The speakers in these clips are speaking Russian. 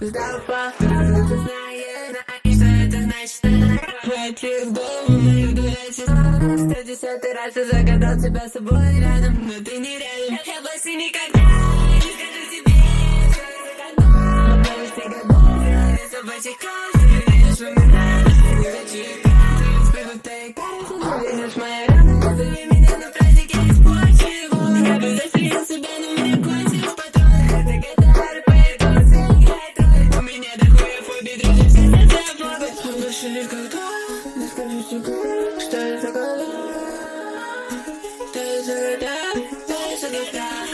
Запах, ты знаешь, что это значит. Хватит в голову мою дурачить. 110 раз я загадал тебя с собой рядом, но ты не рядом. Я больше никогда не скажу тебе, что я загадал. Но ты годов, я собачий класс. Ты видишь в меня, не хочу играть. Спину ты кажется, ты видишь мои раны. Позови меня на праздник, я испорчу его. Я бы застрелил себя, но мне кончились патроны. Это гитара, поэтому играет роль. У меня дохуя фобий, друзья, все сердца плавают. Но больше никогда не скажу тебе, что я загадал. Что я загадал, что я загадал.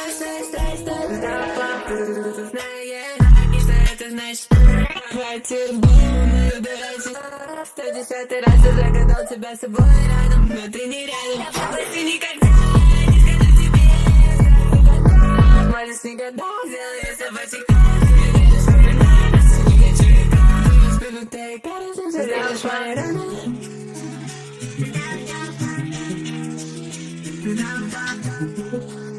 Запах, ты знаешь, что это значит. Хватит в голову мою дурачить. 110 раз я загадал тебя с собой рядом, но ты не рядом. Я больше никогда не скажу тебе, что я загадал. Можешь никогда сделать собачий класс. Ты видишь в меня, не хочу играть. Спину ты кажется, ты видишь мои раны. Without